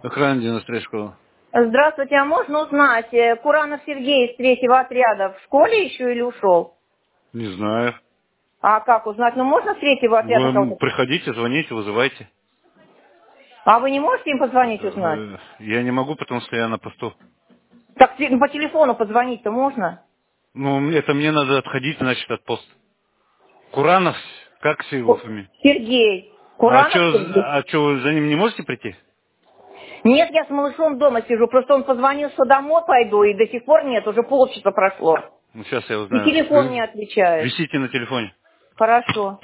Охрана 93 школа. Здравствуйте, а можно узнать, Куранов Сергей из 3-го отряда в школе еще или ушел? Не знаю. А как узнать? Ну можно с 3-го отряда Вы кого-то? приходите, звоните, вызывайте. А вы не можете им позвонить узнать? Я не могу, потому что я на посту. Так по телефону позвонить-то можно? Ну, это мне надо отходить, значит, от поста. Куранов, как все его фамилия? Сергей. А Куранов Сергей? что, вы за ним не можете прийти? Нет, я с малышом дома сижу, просто он позвонил, что домой пойду, и до сих пор нет, уже полчаса прошло. Ну, сейчас я И узнаю. телефон не Вы отвечает. висите на телефоне. Хорошо.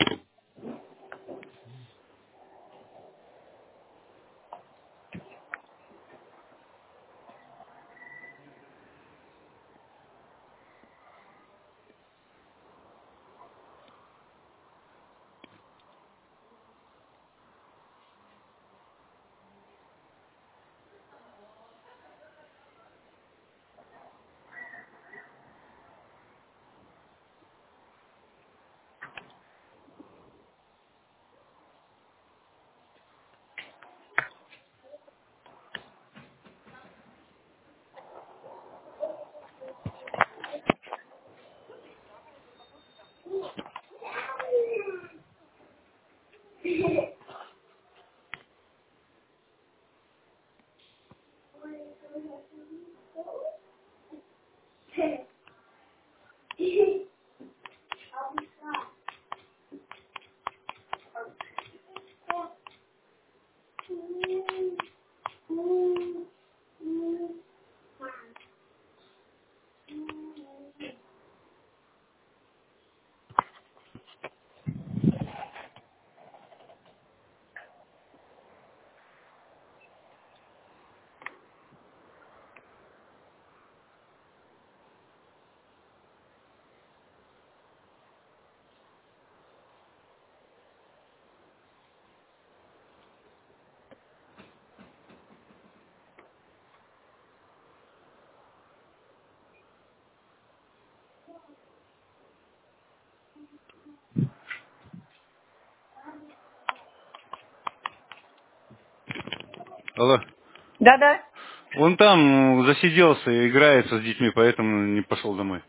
Алло. Да-да. Он там засиделся, играется с детьми, поэтому не пошел домой.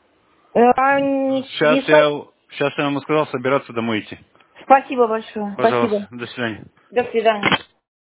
Не Сейчас я ему сказал собираться домой идти. Спасибо большое. Спасибо. Пожалуйста, до свидания. До свидания.